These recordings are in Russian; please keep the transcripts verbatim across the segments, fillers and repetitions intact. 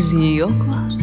из ее глаз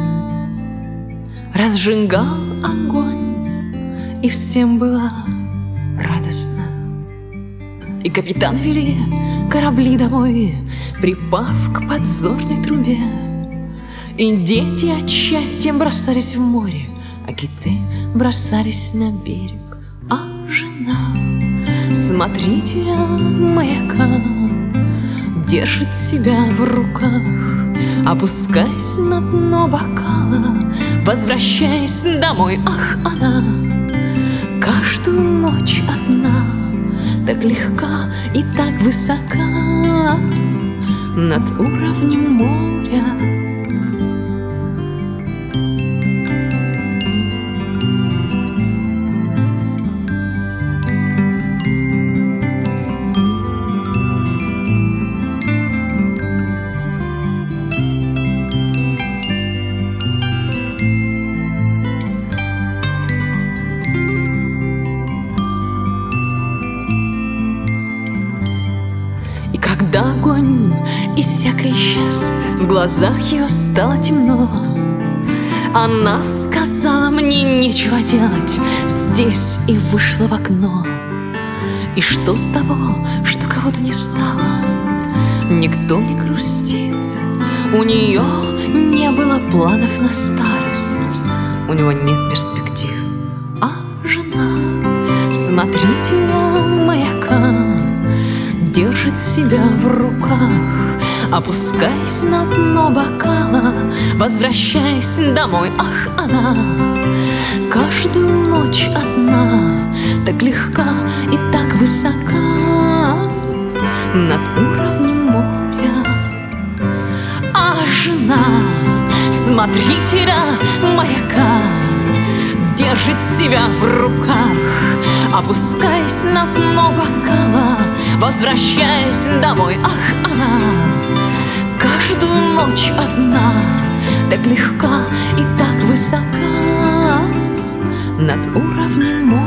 разжигал огонь, и всем было радостно. И капитан вели корабли домой, припав к подзорной трубе. И дети от счастья бросались в море, а киты бросались на берег. А жена смотрителя маяка держит себя в руках, опускаясь на дно бокала, возвращаясь домой. Ах, она каждую ночь одна, так легка и так высока над уровнем моря. Когда огонь иссяк и исчез, в глазах ее стало темно. Она сказала: мне нечего делать здесь, и вышла в окно. И что с того, что кого-то не стало? Никто не грустит, у нее не было планов на старость, у него нет перспектив. А жена смотрителя маяка держит себя в руках, опускаясь на дно бокала, возвращаясь домой. Ах, она каждую ночь одна, так легка и так высока над уровнем моря. А жена смотрителя маяка держит себя в руках, опускаясь на дно бокала, возвращаясь домой. Ах, она каждую ночь одна, так легка и так высока над уровнем моря.